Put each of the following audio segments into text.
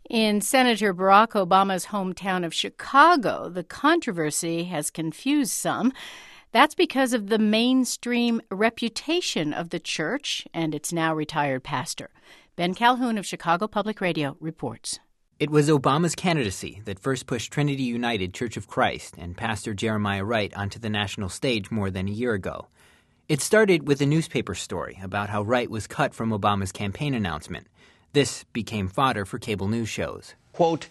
In Senator Barack Obama's hometown of Chicago, the controversy has confused some. That's because of the mainstream reputation of the church and its now retired pastor. Ben Calhoun of Chicago Public Radio reports. It was Obama's candidacy that first pushed Trinity United Church of Christ and Pastor Jeremiah Wright onto the national stage more than a year ago. It started with a newspaper story about how Wright was cut from Obama's campaign announcement. This became fodder for cable news shows. Quote,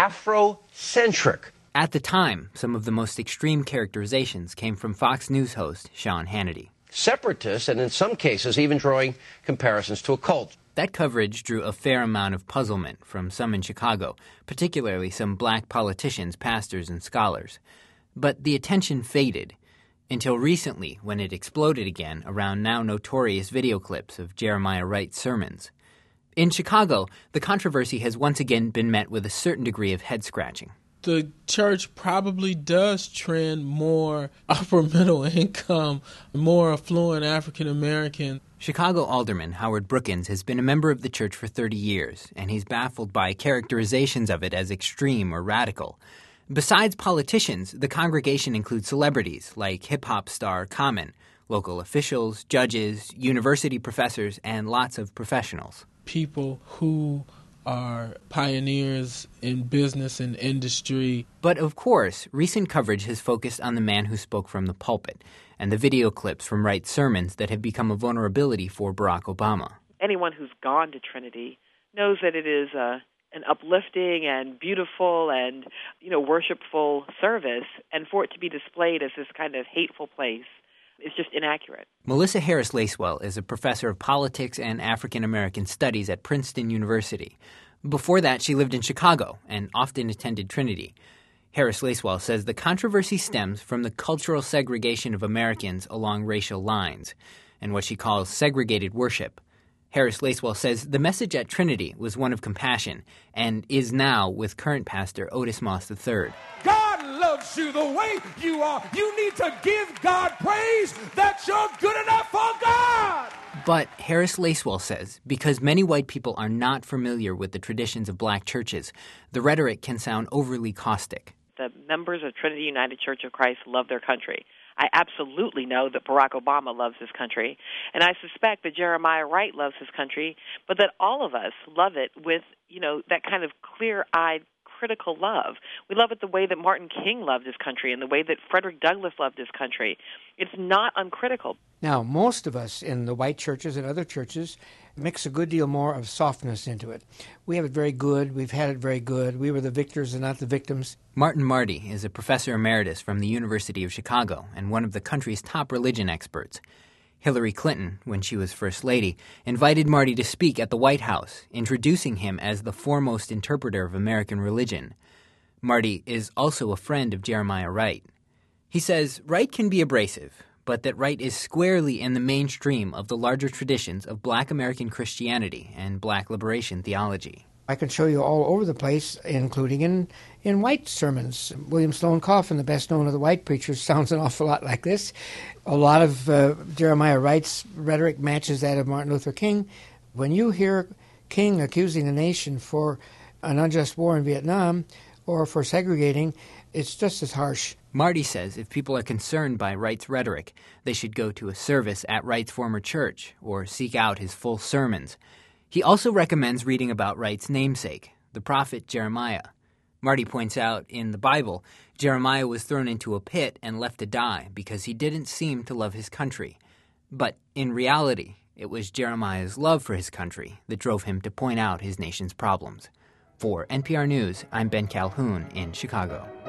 Afrocentric. At the time, some of the most extreme characterizations came from Fox News host Sean Hannity. Separatists, and in some cases even drawing comparisons to a cult. That coverage drew a fair amount of puzzlement from some in Chicago, particularly some black politicians, pastors, and scholars. But the attention faded until recently, when it exploded again around now notorious video clips of Jeremiah Wright's sermons. In Chicago, the controversy has once again been met with a certain degree of head-scratching. The church probably does trend more upper middle income, more affluent African American. Chicago Alderman Howard Brookins has been a member of the church for 30 years, and he's baffled by characterizations of it as extreme or radical. Besides politicians, the congregation includes celebrities like hip-hop star Common, local officials, judges, university professors, and lots of professionals. People who are pioneers in business and industry. But of course, recent coverage has focused on the man who spoke from the pulpit and the video clips from Wright's sermons that have become a vulnerability for Barack Obama. Anyone who's gone to Trinity knows that it is an uplifting and beautiful and, worshipful service, and for it to be displayed as this kind of hateful place is just inaccurate. Melissa Harris Lacewell is a professor of politics and African American studies at Princeton University. Before that, she lived in Chicago and often attended Trinity. Harris Lacewell says the controversy stems from the cultural segregation of Americans along racial lines and what she calls segregated worship. Harris Lacewell says the message at Trinity was one of compassion and is now with current pastor Otis Moss III. God loves you the way you are. You need to give God praise that you're good enough for God. But Harris Lacewell says because many white people are not familiar with the traditions of black churches, the rhetoric can sound overly caustic. The members of Trinity United Church of Christ love their country. I absolutely know that Barack Obama loves his country, and I suspect that Jeremiah Wright loves his country, but that all of us love it with, that kind of clear-eyed, critical love. We love it the way that Martin King loved his country and the way that Frederick Douglass loved his country. It's not uncritical. Now, most of us in the white churches and other churches mix a good deal more of softness into it. We have it very good. We've had it very good. We were the victors and not the victims. Martin Marty is a professor emeritus from the University of Chicago and one of the country's top religion experts. Hillary Clinton, when she was First Lady, invited Marty to speak at the White House, introducing him as the foremost interpreter of American religion. Marty is also a friend of Jeremiah Wright. He says Wright can be abrasive, but that Wright is squarely in the mainstream of the larger traditions of black American Christianity and black liberation theology. I can show you all over the place, including in white sermons. William Sloane Coffin, the best known of the white preachers, sounds an awful lot like this. A lot of Jeremiah Wright's rhetoric matches that of Martin Luther King. When you hear King accusing the nation for an unjust war in Vietnam or for segregating, it's just as harsh. Marty says if people are concerned by Wright's rhetoric, they should go to a service at Wright's former church or seek out his full sermons. He also recommends reading about Wright's namesake, the prophet Jeremiah. Marty points out in the Bible, Jeremiah was thrown into a pit and left to die because he didn't seem to love his country. But in reality, it was Jeremiah's love for his country that drove him to point out his nation's problems. For NPR News, I'm Ben Calhoun in Chicago.